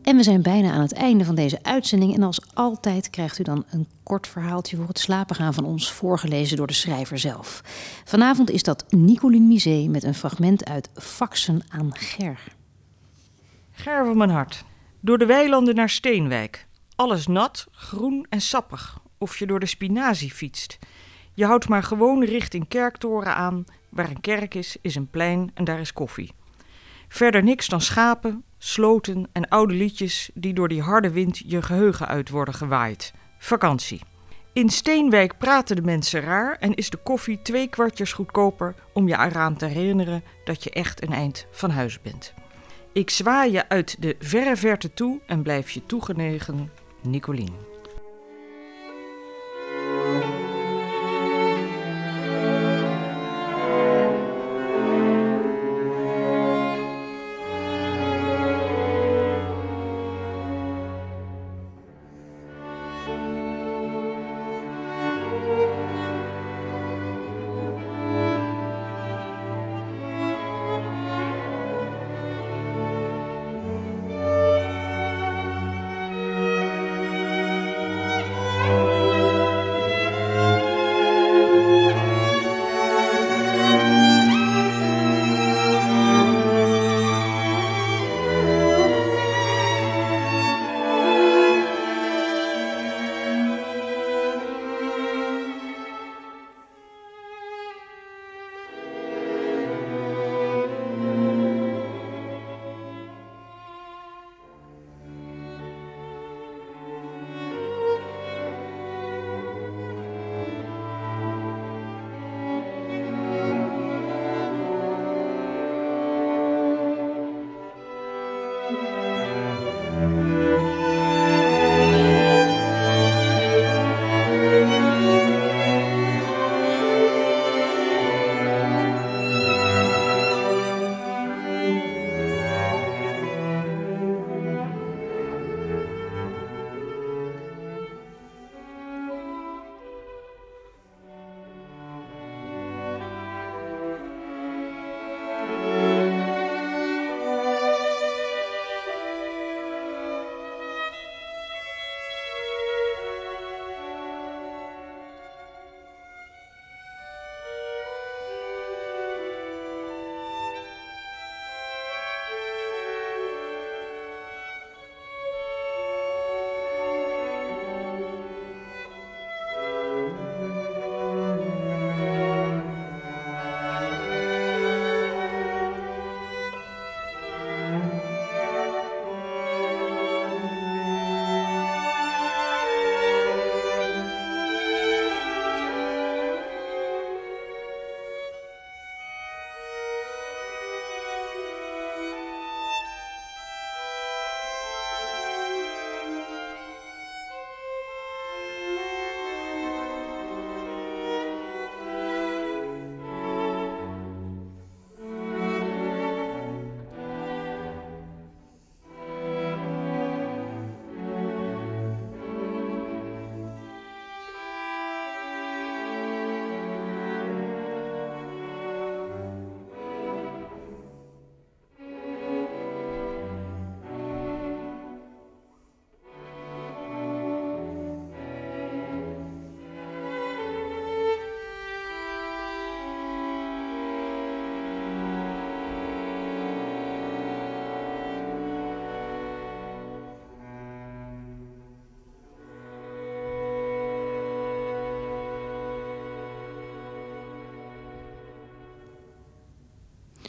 En we zijn bijna aan het einde van deze uitzending. En als altijd krijgt u dan een kort verhaaltje voor het slapen gaan van ons, voorgelezen door de schrijver zelf. Vanavond is dat Nicolien Misé met een fragment uit Faxen aan Ger. Ger van mijn hart. Door de weilanden naar Steenwijk. Alles nat, groen en sappig. Of je door de spinazie fietst. Je houdt maar gewoon richting Kerktoren aan. Waar een kerk is, is een plein en daar is koffie. Verder niks dan schapen, sloten en oude liedjes die door die harde wind je geheugen uit worden gewaaid. Vakantie. In Steenwijk praten de mensen raar en is de koffie 2 kwartjes goedkoper om je eraan te herinneren dat je echt een eind van huis bent. Ik zwaai je uit de verre verte toe en blijf je toegenegen, Nicolien.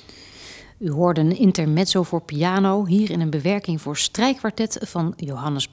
U hoorde een intermezzo voor piano, hier in een bewerking voor strijkkwartet van Johannes